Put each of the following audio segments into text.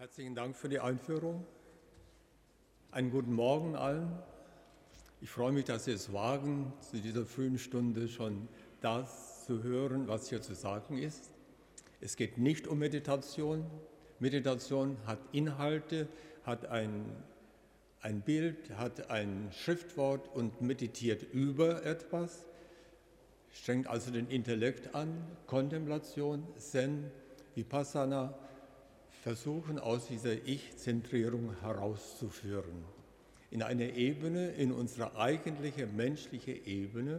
Herzlichen Dank für die Einführung. Einen guten Morgen allen. Ich freue mich, dass Sie es wagen, zu dieser frühen Stunde schon das zu hören, was hier zu sagen ist. Es geht nicht um Meditation. Meditation hat Inhalte, hat ein Bild, hat ein Schriftwort und meditiert über etwas, strengt also den Intellekt an. Kontemplation, Zen, Vipassana versuchen aus dieser Ich-Zentrierung herauszuführen. In eine Ebene, in unsere eigentliche menschliche Ebene.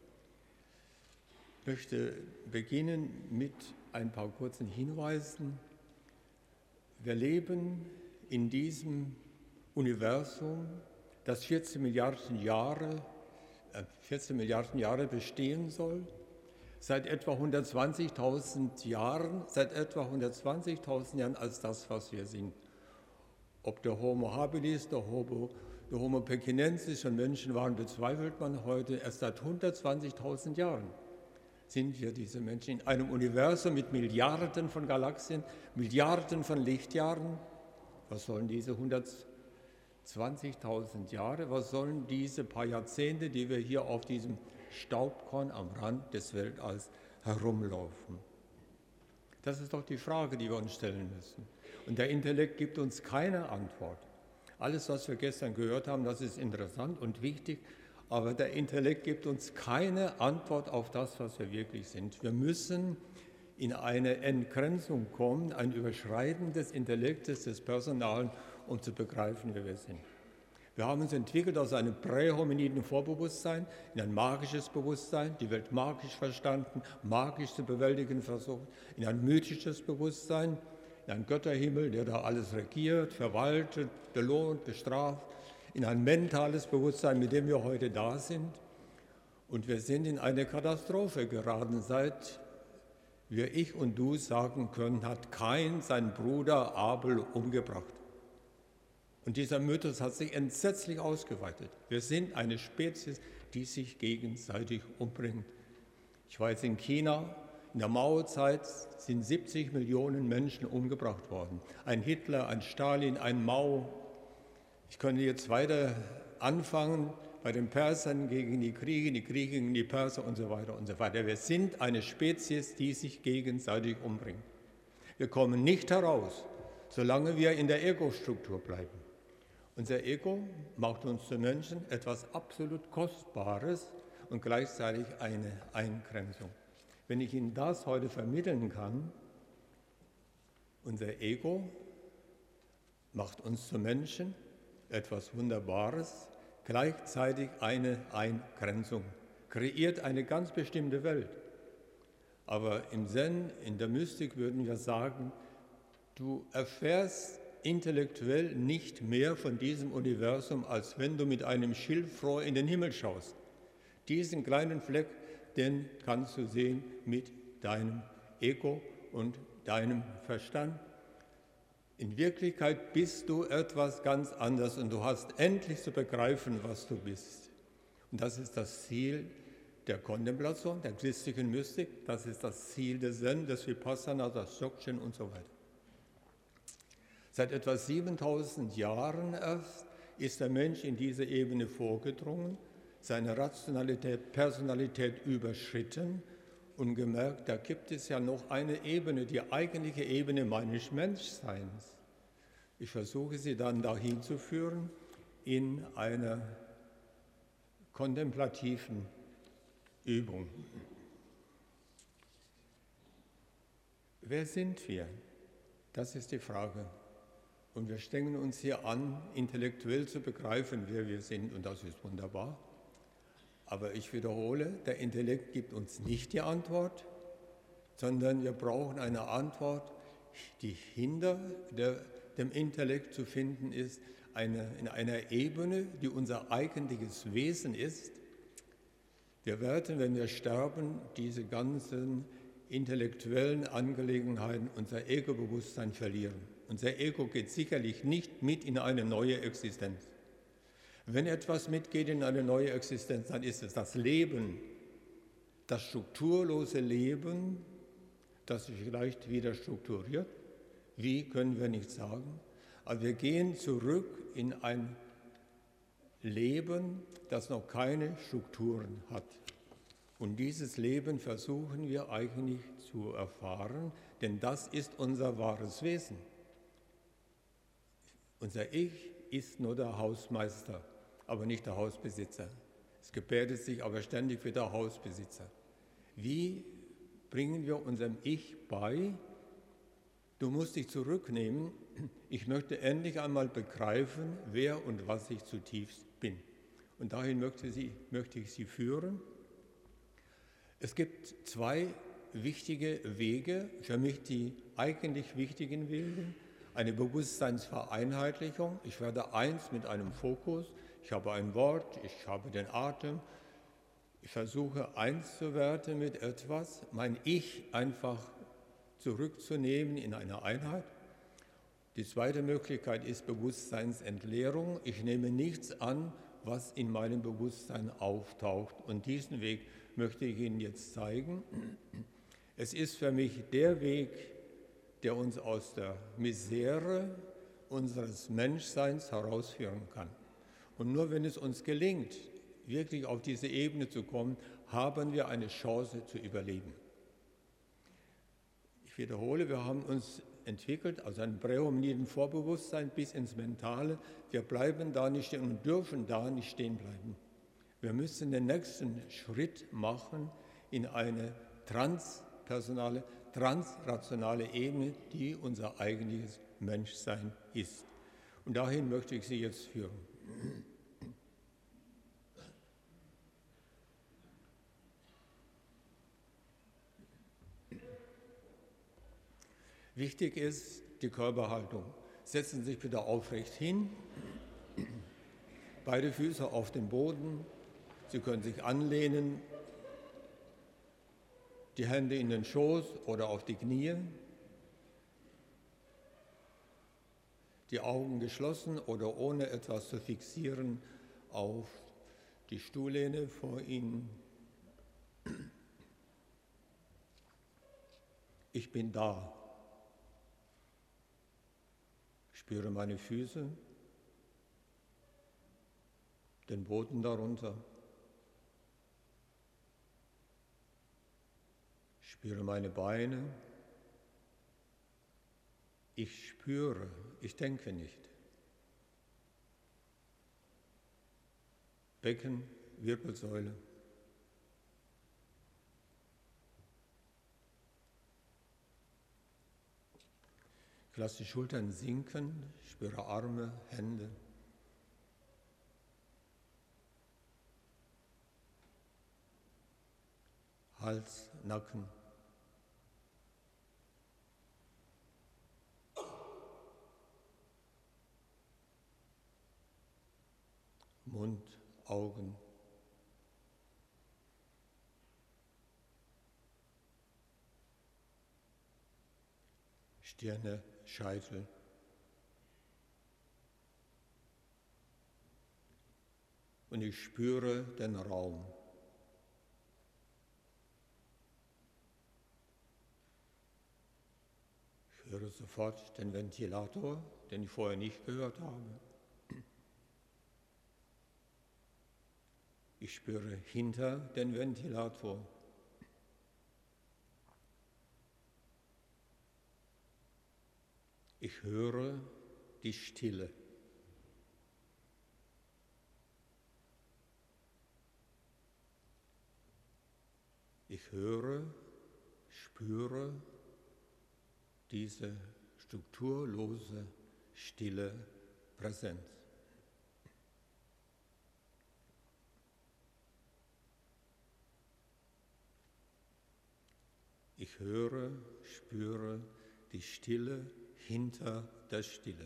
Ich möchte beginnen mit ein paar kurzen Hinweisen. Wir leben in diesem Universum, das 14 Milliarden Jahre bestehen soll. Seit etwa 120.000 Jahren als das, was wir sind. Ob der Homo habilis, der Homo pekinensis schon Menschen waren, bezweifelt man heute. Erst seit 120.000 Jahren sind wir diese Menschen in einem Universum mit Milliarden von Galaxien, Milliarden von Lichtjahren. Was sollen diese 120.000 Jahre, was sollen diese paar Jahrzehnte, die wir hier auf diesem Staubkorn am Rand des Weltalls herumlaufen? Das ist doch die Frage, die wir uns stellen müssen. Und der Intellekt gibt uns keine Antwort. Alles, was wir gestern gehört haben, das ist interessant und wichtig, aber der Intellekt gibt uns keine Antwort auf das, was wir wirklich sind. Wir müssen in eine Entgrenzung kommen, ein Überschreiten des Intellektes, des Personalen, um zu begreifen, wer wir sind. Wir haben uns entwickelt aus einem prähominiden Vorbewusstsein in ein magisches Bewusstsein, die Welt magisch verstanden, magisch zu bewältigen versucht, in ein mythisches Bewusstsein, in einen Götterhimmel, der da alles regiert, verwaltet, belohnt, bestraft, in ein mentales Bewusstsein, mit dem wir heute da sind. Und wir sind in eine Katastrophe geraten, seit wir Ich und Du sagen können, hat Kain seinen Bruder Abel umgebracht. Und dieser Mythos hat sich entsetzlich ausgeweitet. Wir sind eine Spezies, die sich gegenseitig umbringt. Ich weiß, in China, in der Mao-Zeit sind 70 Millionen Menschen umgebracht worden. Ein Hitler, ein Stalin, ein Mao. Ich könnte jetzt weiter anfangen bei den Persern gegen die Kriege gegen die Perser und so weiter und so weiter. Wir sind eine Spezies, die sich gegenseitig umbringt. Wir kommen nicht heraus, solange wir in der Ego-Struktur bleiben. Unser Ego macht uns zu Menschen etwas absolut Kostbares und gleichzeitig eine Eingrenzung. Wenn ich Ihnen das heute vermitteln kann, unser Ego macht uns zu Menschen etwas Wunderbares, gleichzeitig eine Eingrenzung, kreiert eine ganz bestimmte Welt. Aber im Zen, in der Mystik würden wir sagen, du erfährst intellektuell nicht mehr von diesem Universum, als wenn du mit einem Schilfrohr in den Himmel schaust. Diesen kleinen Fleck, den kannst du sehen mit deinem Ego und deinem Verstand. In Wirklichkeit bist du etwas ganz anderes und du hast endlich zu begreifen, was du bist. Und das ist das Ziel der Kontemplation, der christlichen Mystik, das ist das Ziel des Zen, des Vipassana, des Dzogchen und so weiter. Seit etwa 7000 Jahren erst ist der Mensch in diese Ebene vorgedrungen, seine Rationalität, Personalität überschritten und gemerkt, da gibt es ja noch eine Ebene, die eigentliche Ebene meines Menschseins. Ich versuche sie dann dahin zu führen in einer kontemplativen Übung. Wer sind wir? Das ist die Frage. Und wir strengen uns hier an, intellektuell zu begreifen, wer wir sind, und das ist wunderbar. Aber ich wiederhole, der Intellekt gibt uns nicht die Antwort, sondern wir brauchen eine Antwort, die hinter dem Intellekt zu finden ist, in einer Ebene, die unser eigentliches Wesen ist. Wir werden, wenn wir sterben, diese ganzen intellektuellen Angelegenheiten, unser Ego-Bewusstsein verlieren. Unser Ego geht sicherlich nicht mit in eine neue Existenz. Wenn etwas mitgeht in eine neue Existenz, dann ist es das Leben, das strukturlose Leben, das sich vielleicht wieder strukturiert, Wie können wir nicht sagen? Aber wir gehen zurück in ein Leben, das noch keine Strukturen hat. Und dieses Leben versuchen wir eigentlich zu erfahren, denn das ist unser wahres Wesen. Unser Ich ist nur der Hausmeister, aber nicht der Hausbesitzer. Es gebärdet sich aber ständig wie der Hausbesitzer. Wie bringen wir unserem Ich bei, du musst dich zurücknehmen, ich möchte endlich einmal begreifen, wer und was ich zutiefst bin. Und dahin möchte ich Sie führen. Es gibt zwei wichtige Wege, für mich die eigentlich wichtigen Wege. Eine Bewusstseinsvereinheitlichung. Ich werde eins mit einem Fokus. Ich habe ein Wort, ich habe den Atem. Ich versuche eins zu werden mit etwas, mein Ich einfach zurückzunehmen in eine Einheit. Die zweite Möglichkeit ist Bewusstseinsentleerung. Ich nehme nichts an, was in meinem Bewusstsein auftaucht. Und diesen Weg möchte ich Ihnen jetzt zeigen. Es ist für mich der Weg, der uns aus der Misere unseres Menschseins herausführen kann. Und nur wenn es uns gelingt, wirklich auf diese Ebene zu kommen, haben wir eine Chance zu überleben. Ich wiederhole, wir haben uns entwickelt, also ein prähominiden Vorbewusstsein bis ins Mentale. Wir bleiben da nicht stehen und dürfen da nicht stehen bleiben. Wir müssen den nächsten Schritt machen in eine transpersonale, transrationale Ebene, die unser eigentliches Menschsein ist. Und dahin möchte ich Sie jetzt führen. Wichtig ist die Körperhaltung. Setzen Sie sich bitte aufrecht hin, beide Füße auf den Boden. Sie können sich anlehnen, die Hände in den Schoß oder auf die Knie, die Augen geschlossen oder ohne etwas zu fixieren auf die Stuhllehne vor Ihnen. Ich bin da. Ich spüre meine Füße, den Boden darunter. Ich spüre meine Beine. Ich spüre, ich denke nicht. Becken, Wirbelsäule. Ich lasse die Schultern sinken, spüre Arme, Hände. Hals, Nacken. Mund, Augen. Stirne, Scheitel. Und ich spüre den Raum. Ich höre sofort den Ventilator, den ich vorher nicht gehört habe. Ich spüre hinter den Ventilator. Ich höre die Stille. Ich höre, spüre diese strukturlose, stille Präsenz. Ich höre, spüre die Stille hinter der Stille.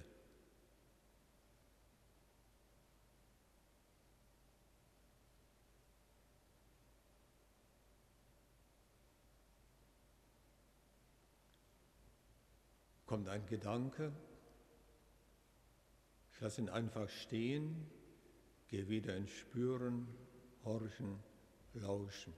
Kommt ein Gedanke, ich lasse ihn einfach stehen, gehe wieder ins Spüren, Horchen, Lauschen.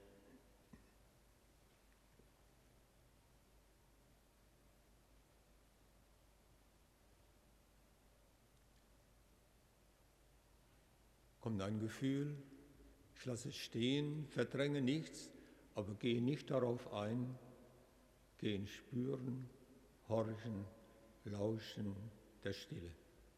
kommt ein Gefühl, ich lasse es stehen, verdränge nichts, aber gehe nicht darauf ein, gehe in Spüren, Horchen, Lauschen der Stille.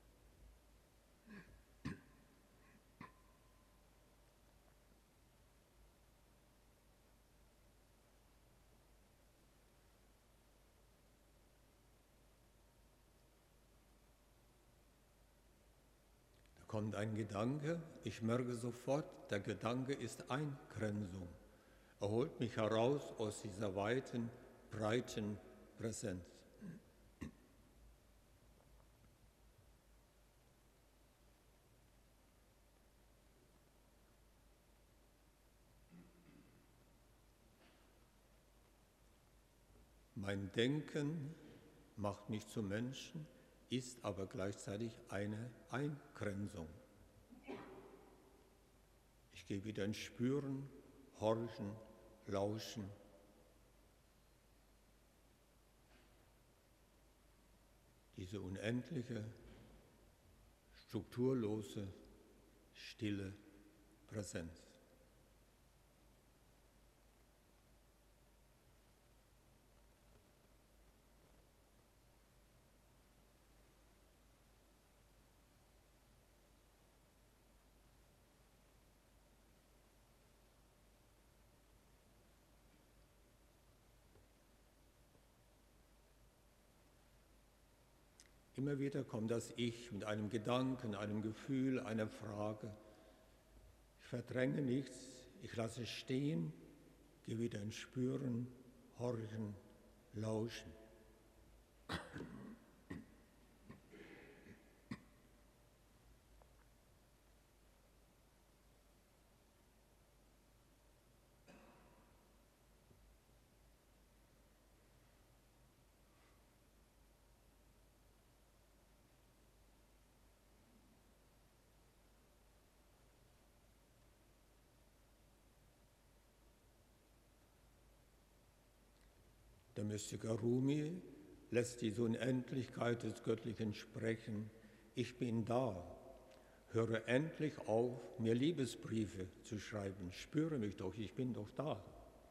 Da kommt ein Gedanke, ich merke sofort, der Gedanke ist Eingrenzung. Er holt mich heraus aus dieser weiten, breiten Präsenz. Mein Denken macht mich zum Menschen, ist aber gleichzeitig eine Eingrenzung. Ich gehe wieder ins Spüren, Horchen, Lauschen. Diese unendliche, strukturlose, stille Präsenz. Immer wieder kommt das Ich mit einem Gedanken, einem Gefühl, einer Frage. Ich verdränge nichts, ich lasse es stehen, gehe wieder ins Spüren, Horchen, Lauschen. Der Mystiker Rumi lässt diese Unendlichkeit des Göttlichen sprechen. Ich bin da. Höre endlich auf, mir Liebesbriefe zu schreiben. Spüre mich doch, ich bin doch da.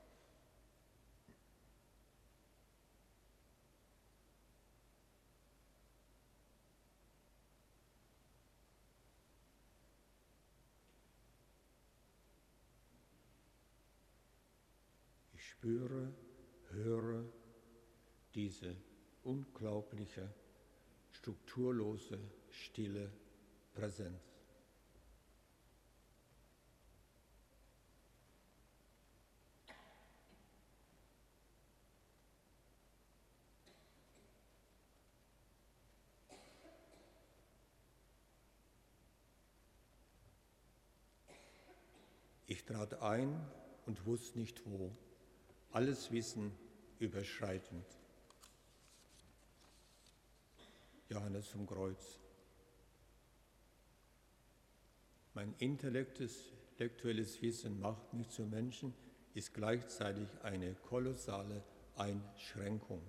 Ich spüre, höre diese unglaubliche, strukturlose, stille Präsenz. Ich trat ein und wusste nicht wo, alles Wissen überschreitend. Johannes vom Kreuz. Mein intellektuelles Wissen macht mich zum Menschen, ist gleichzeitig eine kolossale Einschränkung.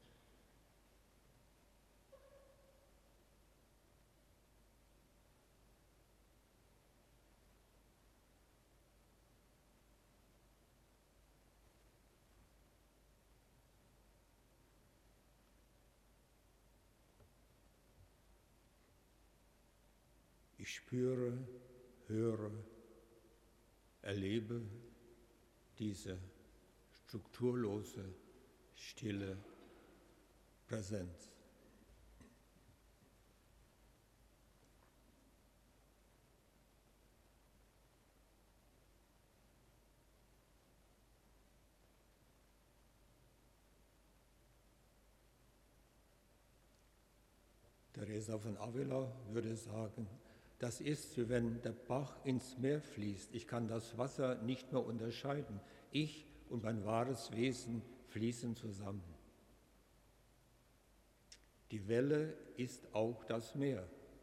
Ich spüre, höre, erlebe diese strukturlose, stille Präsenz. Teresa von Avila würde sagen, das ist, wie wenn der Bach ins Meer fließt. Ich kann das Wasser nicht mehr unterscheiden. Ich und mein wahres Wesen fließen zusammen. Die Welle ist auch das Meer.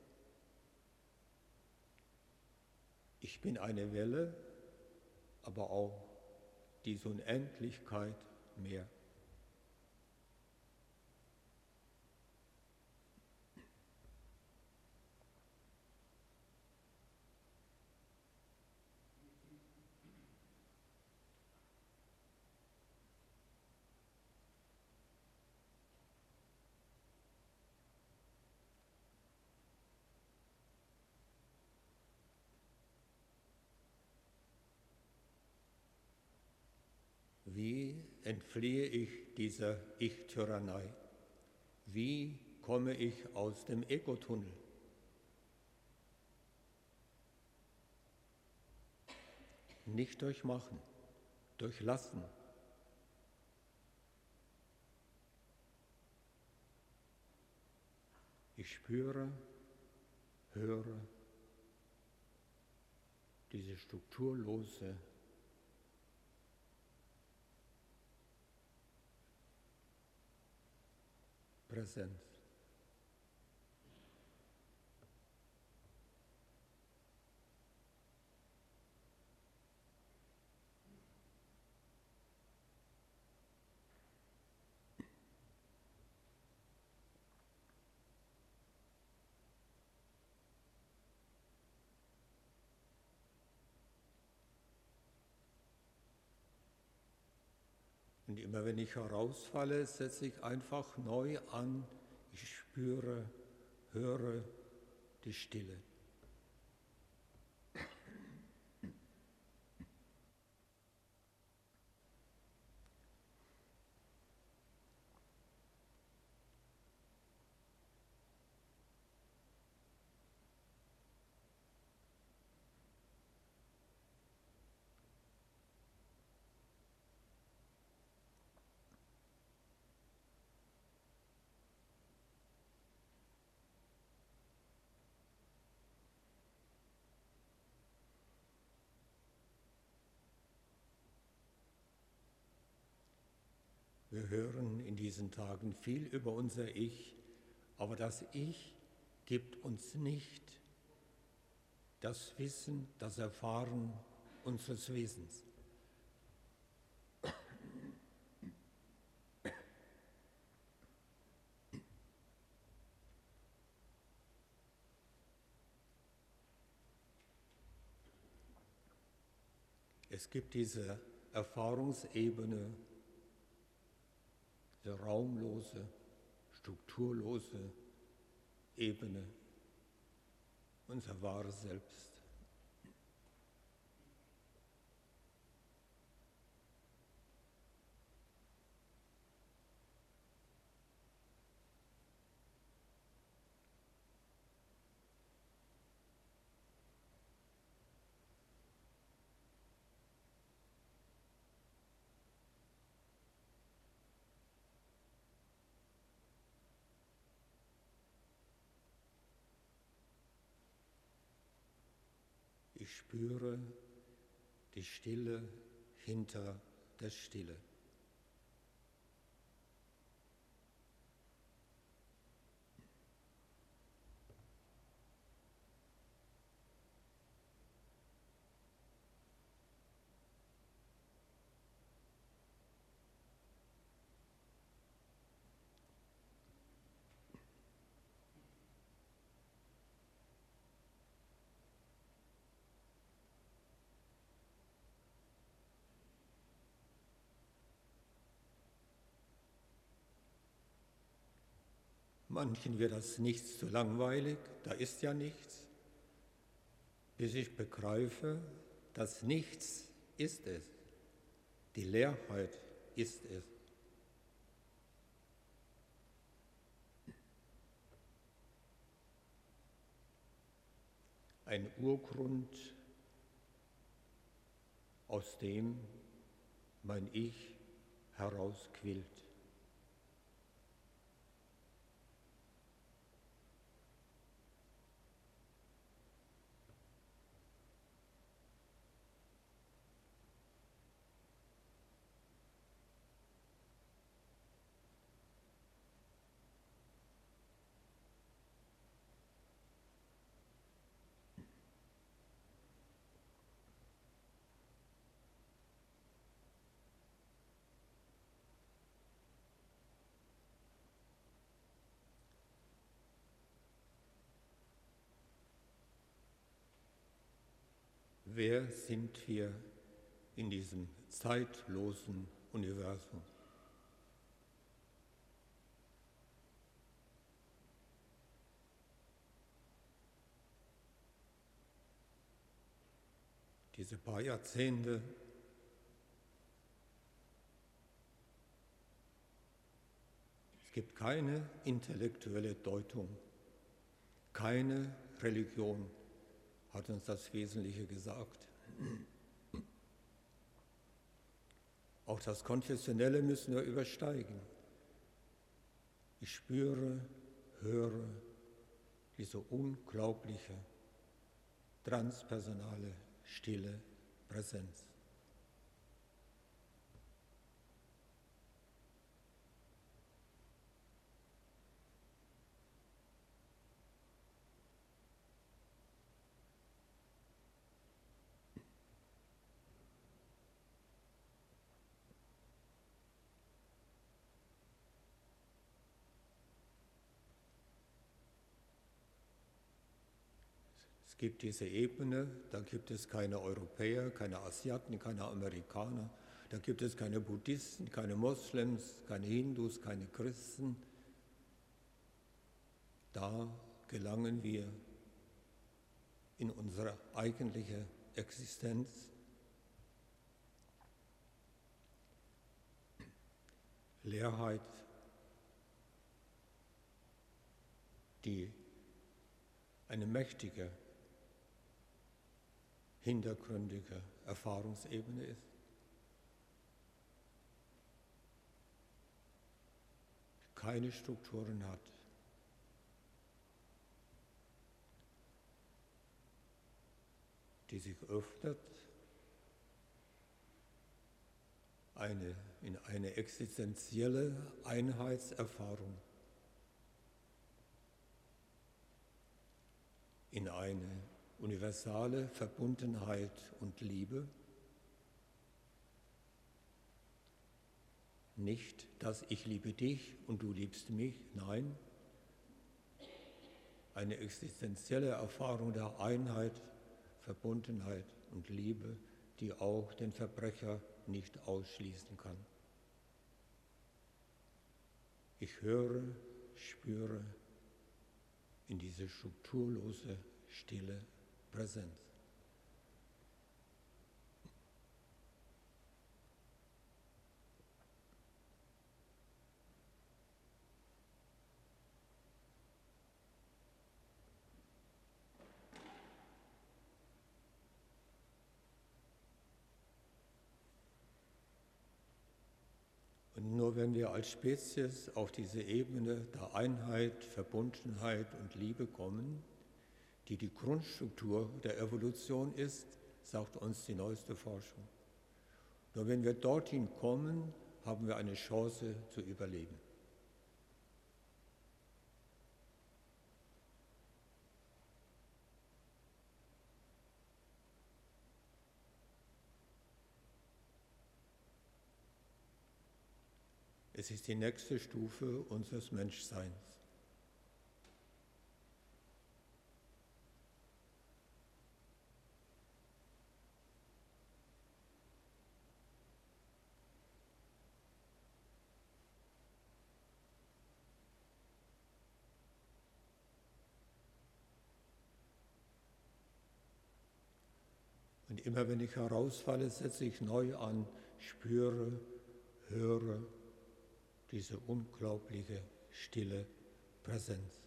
Ich bin eine Welle, aber auch diese Unendlichkeit Meer. Wie entfliehe ich dieser Ich-Tyrannei? Wie komme ich aus dem Ego-Tunnel? Nicht durch Machen, durch Lassen. Ich spüre, höre diese strukturlose Präsenz. Und immer wenn ich herausfalle, setze ich einfach neu an. Ich spüre, höre die Stille. Wir hören in diesen Tagen viel über unser Ich, aber das Ich gibt uns nicht das Wissen, das Erfahren unseres Wesens. Es gibt diese Erfahrungsebene, diese raumlose, strukturlose Ebene, unser wahres Selbst. Ich spüre die Stille hinter der Stille. Manchen wird das Nichts zu langweilig, da ist ja nichts, bis ich begreife, das Nichts ist es, die Leerheit ist es. Ein Urgrund, aus dem mein Ich herausquillt. Wer sind wir in diesem zeitlosen Universum? Diese paar Jahrzehnte gibt keine intellektuelle Deutung, keine Religion hat uns das Wesentliche gesagt. Auch das Konfessionelle müssen wir übersteigen. Ich spüre, höre diese unglaubliche, transpersonale, stille Präsenz. Es gibt diese Ebene, da gibt es keine Europäer, keine Asiaten, keine Amerikaner, da gibt es keine Buddhisten, keine Moslems, keine Hindus, keine Christen. Da gelangen wir in unsere eigentliche Existenz. Leerheit, die eine mächtige, hintergründige Erfahrungsebene ist. Keine Strukturen hat. Die sich öffnet in eine existenzielle Einheitserfahrung, in eine universale Verbundenheit und Liebe. Nicht, dass ich liebe dich und du liebst mich, nein, eine existenzielle Erfahrung der Einheit, Verbundenheit und Liebe, die auch den Verbrecher nicht ausschließen kann. Ich höre, spüre in diese strukturlose, stille Präsenz. Und nur wenn wir als Spezies auf diese Ebene der Einheit, Verbundenheit und Liebe kommen, die die Grundstruktur der Evolution ist, sagt uns die neueste Forschung. Nur wenn wir dorthin kommen, haben wir eine Chance zu überleben. Es ist die nächste Stufe unseres Menschseins. Und immer wenn ich herausfalle, setze ich neu an, spüre, höre diese unglaubliche, stille Präsenz.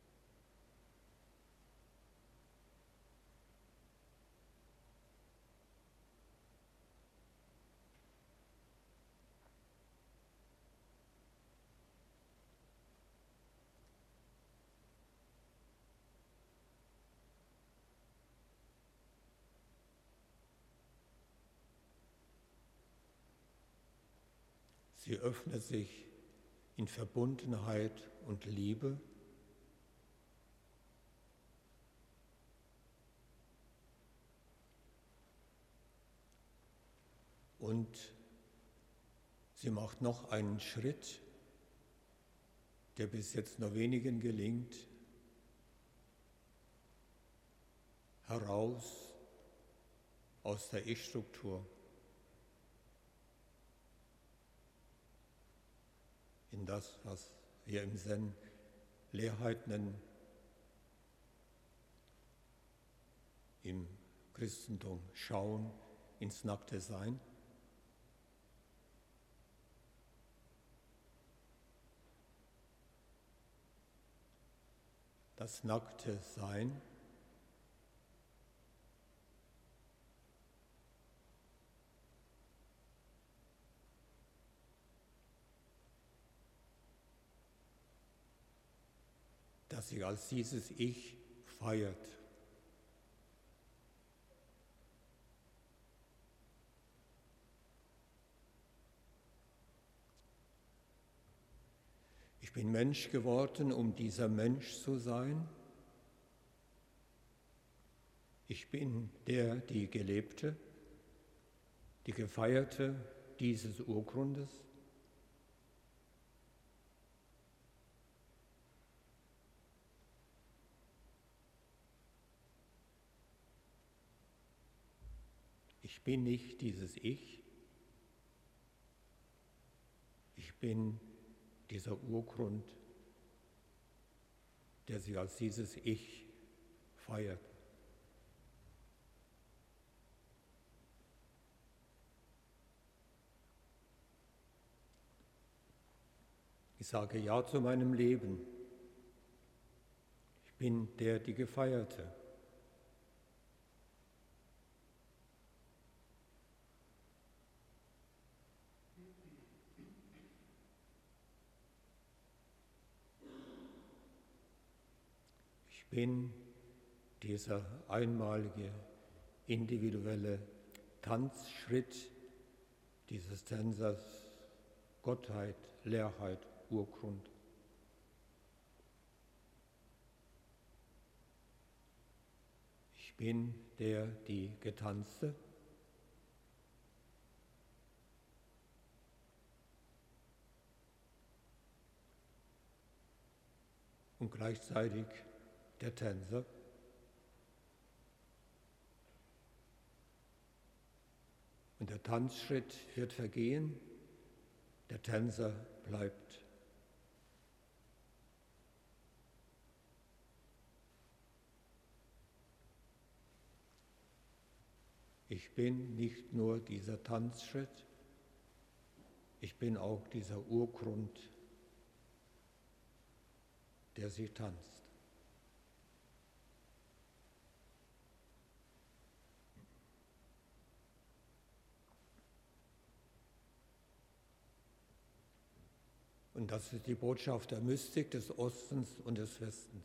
Sie öffnet sich in Verbundenheit und Liebe. Und sie macht noch einen Schritt, der bis jetzt nur wenigen gelingt, heraus aus der Ich-Struktur in das, was wir im Zen Leerheit nennen, im Christentum Schauen ins nackte Sein. das nackte Sein, das sich als dieses Ich feiert. Ich bin Mensch geworden, um dieser Mensch zu sein. Ich bin der, die Gelebte, die Gefeierte dieses Urgrundes. Ich bin nicht dieses Ich. Ich bin dieser Urgrund, der sich als dieses Ich feiert. Ich sage Ja zu meinem Leben. Ich bin der, die Gefeierte. Ich bin dieser einmalige, individuelle Tanzschritt dieses Tänzers Gottheit, Leerheit, Urgrund. Ich bin der, die Getanzte. Und gleichzeitig der Tänzer. Und der Tanzschritt wird vergehen, der Tänzer bleibt. Ich bin nicht nur dieser Tanzschritt, ich bin auch dieser Urgrund, der sich tanzt. Und das ist die Botschaft der Mystik des Ostens und des Westens.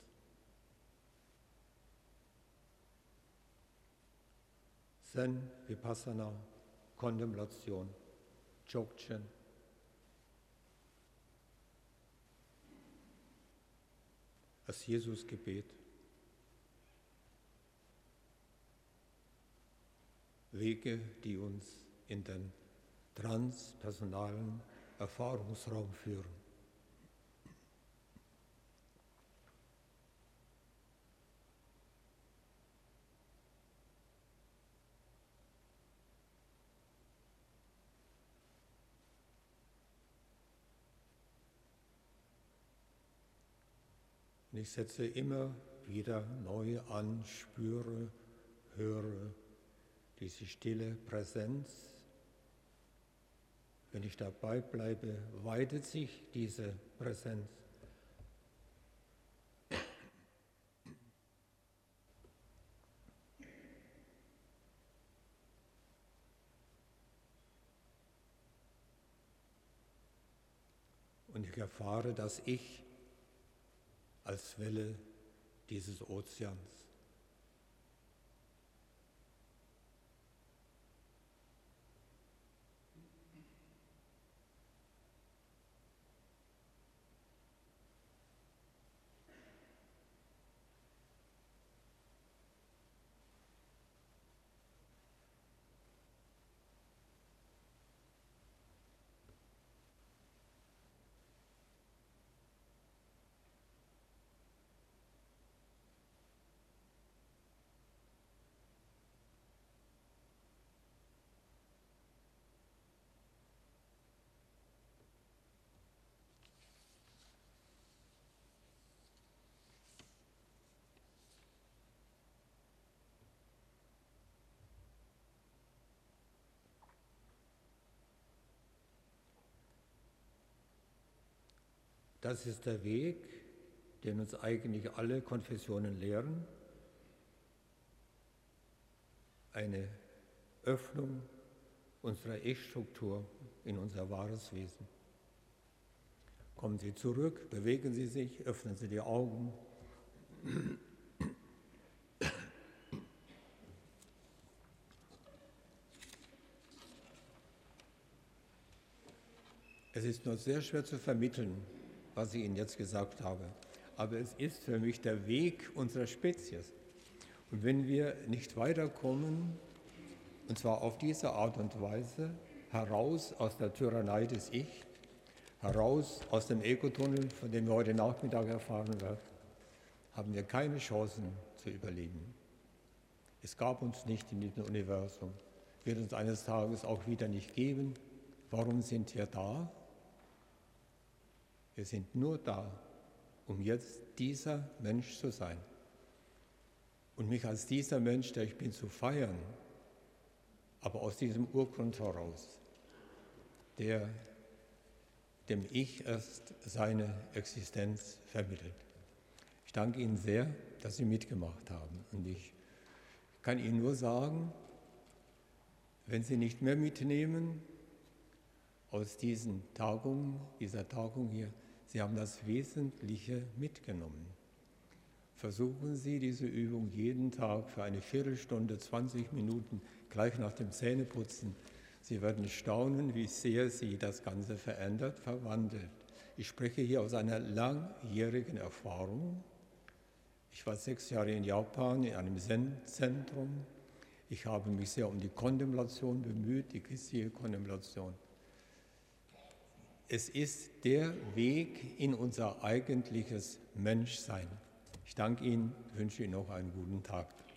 Zen, Vipassana, Kontemplation, Dzogchen. Das Jesusgebet. Wege, die uns in den transpersonalen Erfahrungsraum führen. Und ich setze immer wieder neu an, spüre, höre diese stille Präsenz. Wenn ich dabei bleibe, weitet sich diese Präsenz. Und ich erfahre das Ich als Welle dieses Ozeans. Das ist der Weg, den uns eigentlich alle Konfessionen lehren, eine Öffnung unserer Ich-Struktur in unser wahres Wesen. Kommen Sie zurück, bewegen Sie sich, öffnen Sie die Augen. Es ist nur sehr schwer zu vermitteln, was ich Ihnen jetzt gesagt habe. Aber es ist für mich der Weg unserer Spezies. Und wenn wir nicht weiterkommen, und zwar auf diese Art und Weise, heraus aus der Tyrannei des Ich, heraus aus dem Ego-Tunnel, von dem wir heute Nachmittag erfahren werden, haben wir keine Chancen zu überleben. Es gab uns nicht in diesem Universum, wird uns eines Tages auch wieder nicht geben. Warum sind wir da? Wir sind nur da, um jetzt dieser Mensch zu sein. Und mich als dieser Mensch, der ich bin, zu feiern, aber aus diesem Urgrund heraus, der dem Ich erst seine Existenz vermittelt. Ich danke Ihnen sehr, dass Sie mitgemacht haben. Und ich kann Ihnen nur sagen, wenn Sie nicht mehr mitnehmen aus dieser Tagung hier, Sie haben das Wesentliche mitgenommen. Versuchen Sie diese Übung jeden Tag für eine Viertelstunde, 20 Minuten, gleich nach dem Zähneputzen. Sie werden staunen, wie sehr Sie das Ganze verändert, verwandelt. Ich spreche hier aus einer langjährigen Erfahrung. Ich war 6 Jahre in Japan in einem Zen-Zentrum. Ich habe mich sehr um die Kontemplation bemüht, die geistige Kontemplation. Es ist der Weg in unser eigentliches Menschsein. Ich danke Ihnen, wünsche Ihnen noch einen guten Tag.